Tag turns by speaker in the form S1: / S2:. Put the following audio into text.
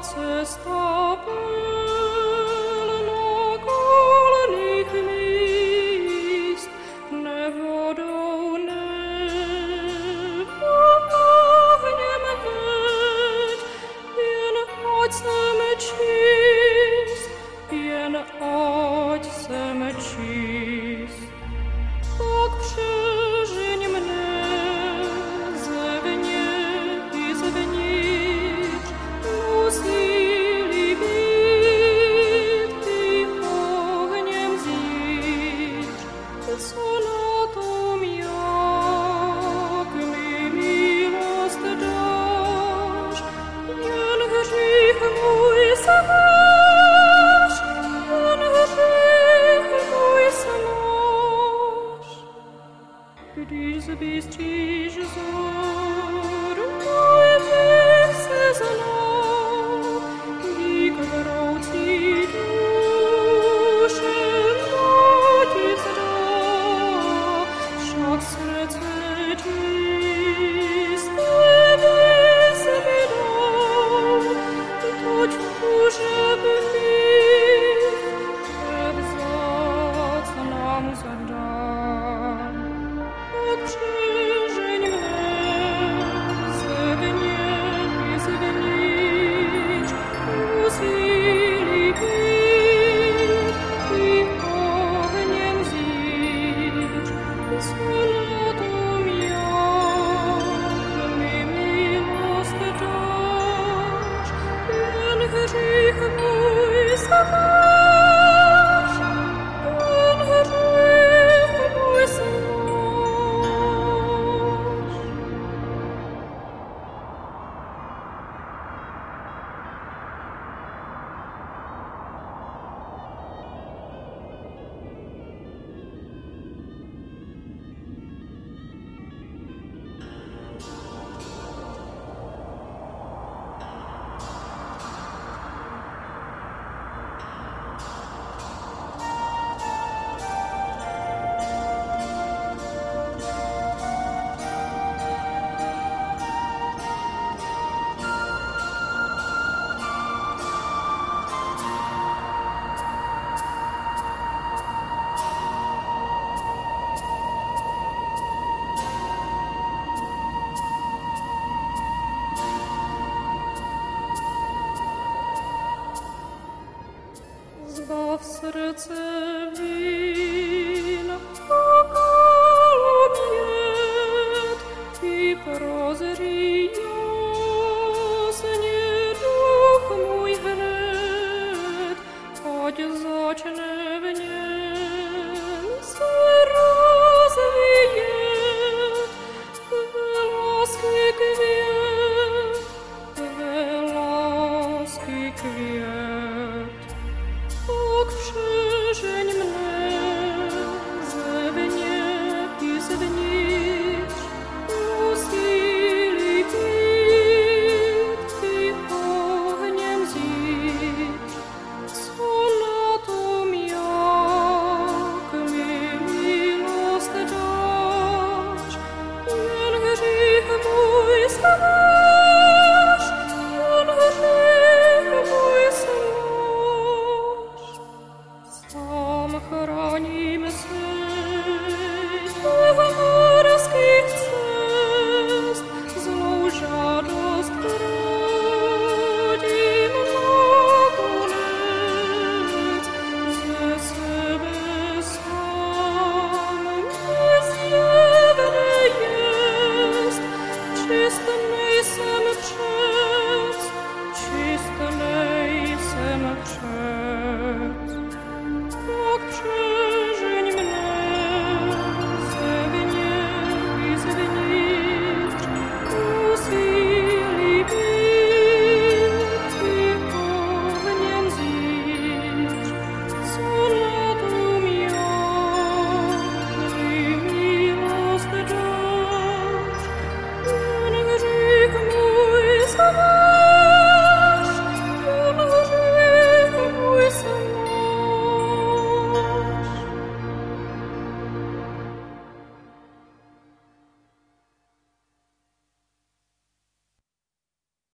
S1: cesta pełna kolnych miejsc, ne wodą, ne ogniem wiedź, jen ojcem čist, jen ojcem čist. Tak przeżyń mnie zewnie i zewnicz, musili bit i ogniem zicz. Co na tom jak mi milost dasz, jen grzech mój zamasz, jen grzech mój zamasz. Když zbystříš zor, můj hřích se zná, dík vroucí duše ti zdá, však srdce čisté bys mi dal, toť tužeb mých převzat nám zadal. Przeżyń mnie zewnie i zewnicz, musili bit i ogniem zicz. Co na tom jak mi milost dasz, jen grzech mój zamasz, jen grzech mój zamasz. Zbaw serce